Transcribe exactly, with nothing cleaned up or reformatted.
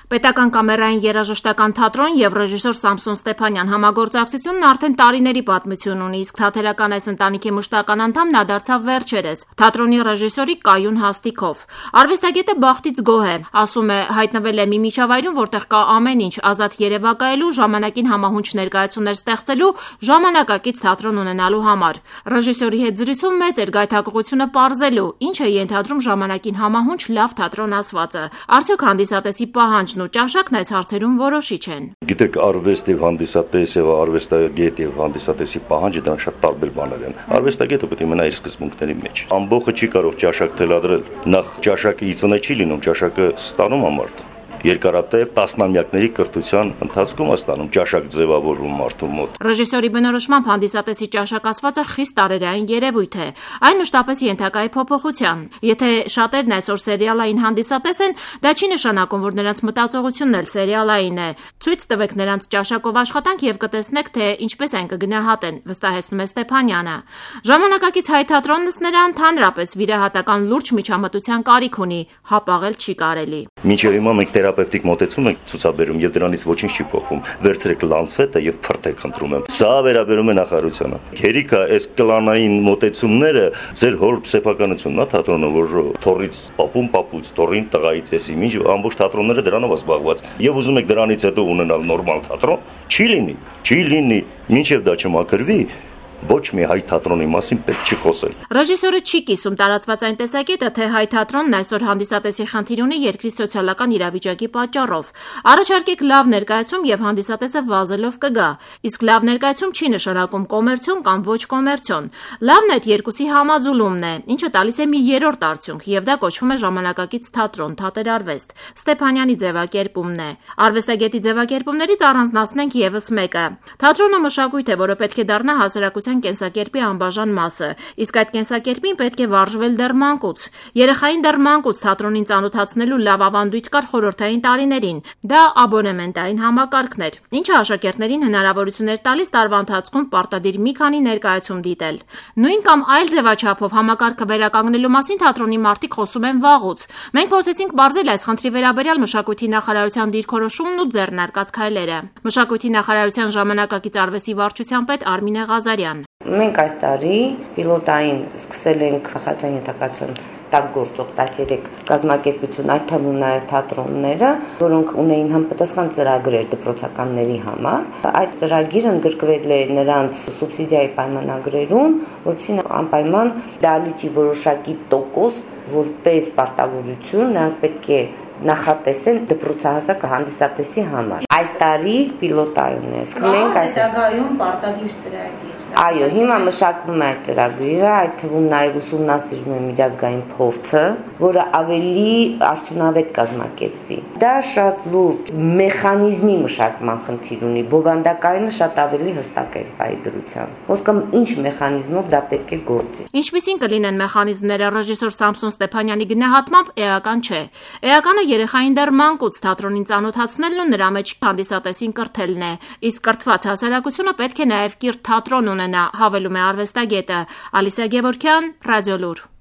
Պետական կամերային երաժշտական թատրոն և ռեժիսոր Սամսոն Ստեփանյան համագործակցությունն արդեն տարիների պատմություն ունի, իսկ թատերական այս ընտանիքի մշտական անդամ նա դարձավ վերջերս թատրոնի ռեժիսորի կայուն հաստիքով։ Արվեստագետը բախտից գոհ է, ասում է, հայտնվել է մի միջավայրում, որտեղ կա ամեն ինչ՝ ազատ երևակայելու, ժամանակին համահունչ ներկայացումներ ստեղծելու, ժամանակակից թատրոն ունենալու համար։ Ռեժիսորի հետ զրույցում մեծ էր գայթակղությունը պարզելու, ինչ է ենթադրում ժամանակին համահունչ լավ թատրոն ասվածը։ Արդյոք հանդիսատեսի պահանջն ու ճաշակն այս հարցերում որոշիչ են։ Գիտեք, արվեստ եւ հանդիսատես եւ արվեստագետ եւ հանդիսատեսի պահանջը դրանք շատ տարբեր բաներ են։ Արվեստագետը պետք է մնա իր սկզբունքների մեջ։ Ամբողջը չի կարող ճաշակ թելադրել։ Նախ ճաշակը ի ծնե չի լինում, ճաշակը ստանում է մարդ։ Երկարատև տասնամյակների կրթության ընթացքում է ստանում ճաշակ ձևավորում մարդու մոտ։ Ռեժիսորի բնորոշմամբ հանդիսատեսի ճաշակ ասվածը խիստ տարերային երևույթ է։ Այն մշտապես ենթակա է փոփոխության։ Եթե շատերն այսօր սերիալային հանդիսատես են, դա չի նշանակում, որ նրանց մտածողությունն էլ սերիալային է։ Ցույց տվեք նրանց ճաշակով աշխատանք եւ կտեսնեք, թե ինչպես այն կգնահատեն, վստահեցնում է Ստեփանյանը։ Ժամանակակից հայ թատրոնն ըստ նրա ընդհանրապես վիրահատական լուրջ միջամտության կարիք ունի, հապաղել չի կարելի։ Մինչև հիմա մենք թերապևտիկ մոտեցում ենք ցուցաբերում եւ դրանից ոչինչ չի փոխվում։ Վերցրեք լանցետը եւ փրթեք, խնդրում եմ։ Սա վերաբերում է նախարարությանը։ Հերիքա այս կլանային մոտեցումները ձեր հոր սեփականությունն է թատրոնը, որ թորից պապուն պապուց, թորին տղայից էսի, ինչ ամբողջ թատրոնները դրանով է զբաղված։ Եվ ուզում եք դրանից հետո ունենալ նորմալ թատրոն, չի լինի, չի լինի, մինչև դա չմաքրվի։ Ոչ մի հայ թատրոնի մասին պետք չի խոսել։ Ռեժիսորը չի կիսում տարածված այն տեսակետը, թե հայ թատրոնն այսօր հանդիսատեսի խնդիր ունի երկրի սոցիալական իրավիճակի պատճառով։ Առաջարկեք լավ ներկայացում եւ հանդիսատեսը վազելով կգա։ Իսկ լավ ներկայացում չի նշանակում կոմերցիոն կամ ոչ կոմերցիոն։ Լավն այդ երկուսի համաձուլումն է, ինչը տալիս է մի երրորդ արդյունք, եւ դա կոչվում է ժամանակակից թատրոն, թատերարվեստ։ Ստեփանյանի ձևակերպումն է։ Արվեստագետի ձևակերպումներից առանձնացնենք եւս մեկը։ Թատրոնը մշակույթ է, որը պետք է դառնա հասարակության կենսակերպի անբաժան մասը, իսկ այդ կենսակերպին պետք է վարժվել դեռ մանկուց։ Երեխային դեռ մանկուց թատրոնին ծանոթացնելու լավ ավանդույթ կար խորհրդային տարիներին։ Դա աբոնեմենտային համակարգն էր, ինչը աշակերտներին հնարավորություններ տալիս տարվա ընթացքում պարտադիր մի քանի ներկայացում դիտել։ Նույն կամ այլ ձևաչափով համակարգը վերականգնելու մասին թատրոնի մարդիկ խոսում են վաղուց։ Մենք փորձեցինք բարձել այս խնդրի վերաբերյալ մշակույթի նախարարության դիրքորոշումն ու ձեռնարկած քայլերը։ Մշակույթի նախարարության ժամանակակից արվեստի վարչության պետ Արմինե Ղազարյան։ Մենք այս տարի պիլոտային սկսել ենք նախաձեռն ենթակացության տակ գործող տասներեք կազմակերպություն, այդ թվում նաև թատրոնները, որոնք ունեին համապատասխան ծրագրեր դպրոցականների համար։ Այդ ծրագիրը ընդգրկվել է նրանց սուբսիդիայի պայմանագրերում, որովհետեւ անպայման դալիճի որոշակի տոկոս որպես պարտավորություն նրանք պետք է նախատեսեն դպրոցահասակ հանդիսատեսի համար։ Այս տարի պիլոտային է, իսկ մենք այս հետագայում պարտադիր ծրագիր։ Այո, հիմա մշակվում է այդ ծրագիրը, այդ թվում նաև ուսումնասիրում է միջազգային փորձը, որը ավելի արդյունավետ կազմակերպվի։ Դա շատ լուրջ մեխանիզմի մշակման խնդիր ունի, բովանդակայինը շատ ավելի հստակ է զբաղի դրությամբ։ Ոսկամ ինչ մեխանիզմով դա պետք է գործի։ Ինչպիսին կլինեն մեխանիզմները ռեժիսոր Սամսոն Ստեփանյանի գնահատմամբ էական չէ։ Էականը երեխային դեռ մանկուց թատրոնին ծանոթացնելն ու նրա մեջ հանդիսատեսին կրթելն է, իսկ կրթված հասարակությունը պետք է նաև կիրթ թատրոն ունենա, հավելում է արվեստագետը։ Ալիսա Գևորգյան, Ռադիոլուր։